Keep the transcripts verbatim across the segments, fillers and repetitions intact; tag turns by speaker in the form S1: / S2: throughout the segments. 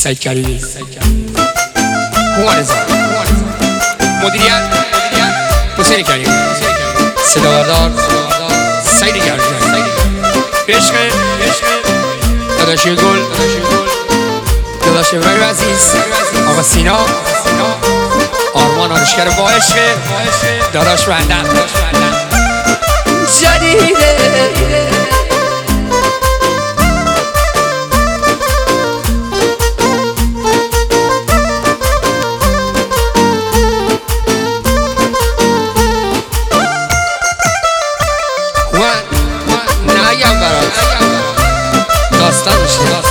S1: سید کریمی هوان زن مدیریت حسین کریمی صداوردار سید کریمی عشق داداش گل داداش ابراهیم عزیز آقا سینا آرمان آرشگر با عشق داداش بندم جدیده نگم برات داستان میشه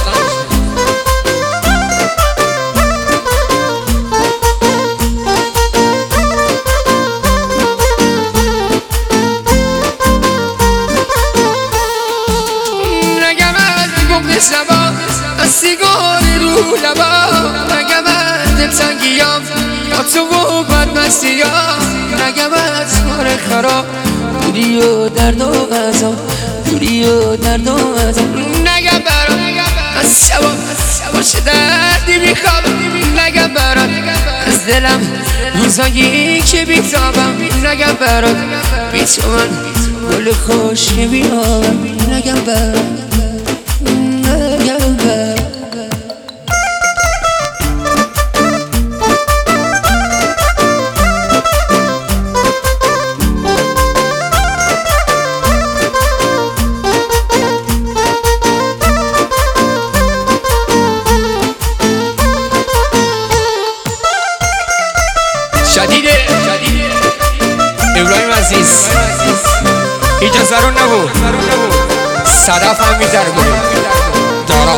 S1: نگم از بغض شبا از سیگار رو لبا نگم از دلتنگیام با تو و بدمستیام نگم از کار خراب دوری و درد و غذا دوری و درد و غذا نگم برات از شبا باشه دردی میخوابم نگم برات از دلم روزایی که بیتابم نگم برات بی تو من گل خوش که بیابم نگم برات نگم برات شدیده ابراهیم عزیز اینجا زرون نبود صدف هم میتر بود دارا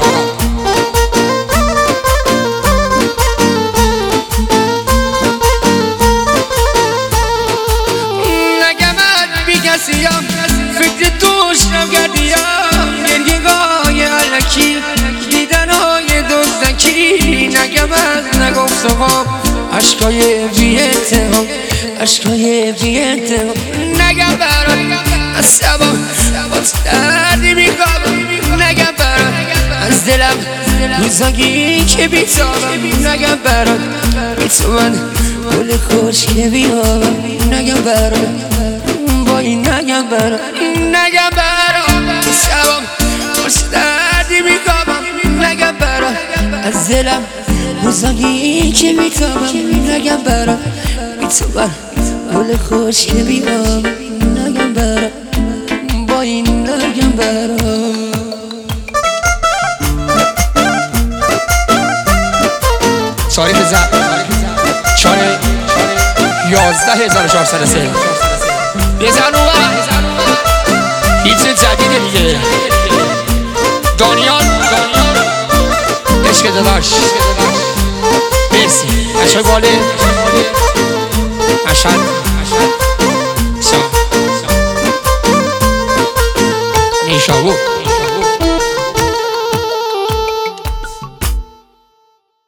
S1: نگمت بی کسیم فکر توش نگردیم گرگگاه علکی دیدن های دزدکی نگمت نگفتم عشقای بی اتهام عشقای بی اتهام نگم برات از شبا باز دردی میخوابم نگم برات از دلم روزایی که بیتابم نگم برات بی تو من گل خوش که بیابم نگم برات با این نگم برات نگم برات از شبا باز دردی میخوابم نگم برات از دلم روزایی که بیتابم نگم برات بی تو من گل خوش که بیابم نگم برات با این نگم برات تاریخ زن چاره یازده هزار و چهارصد و سه بزن اومد هیچ جدیده دیگه دانیال عشق داداش مرسی عشق باله عشق سا نیشابو